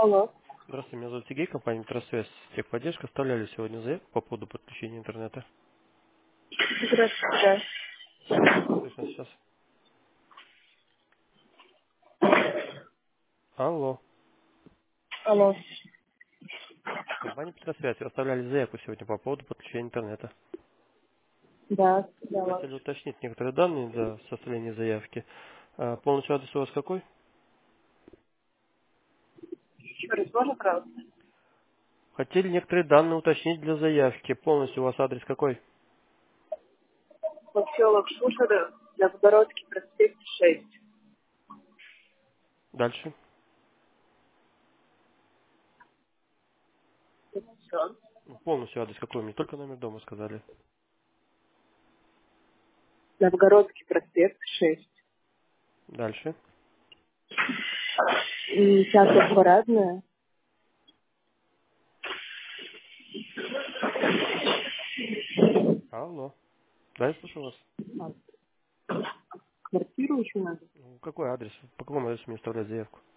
Алло. Здравствуйте, меня зовут Сергей, компания «Метросвязь». Техподдержка. Оставляли сегодня заявку по поводу подключения интернета. Здравствуйте. Слышно сейчас? Алло. Алло. Компания «Метросвязь». Вы оставляли заявку сегодня по поводу подключения интернета. Да, я вас. Хотели уточнить некоторые данные для составления заявки. Полностью адрес у вас какой? Еще раз, можно, пожалуйста? Хотели некоторые данные уточнить для заявки. Полностью у вас адрес какой? Поселок Шушера, Новгородский проспект 6. Дальше. Это все. Полностью адрес какой? Мне только номер дома сказали. Новгородский проспект 6. Дальше. И театр парадная. Алло. Да, я слышу вас. Квартиру еще надо. Какой адрес? По какому адресу мне оставлять заявку?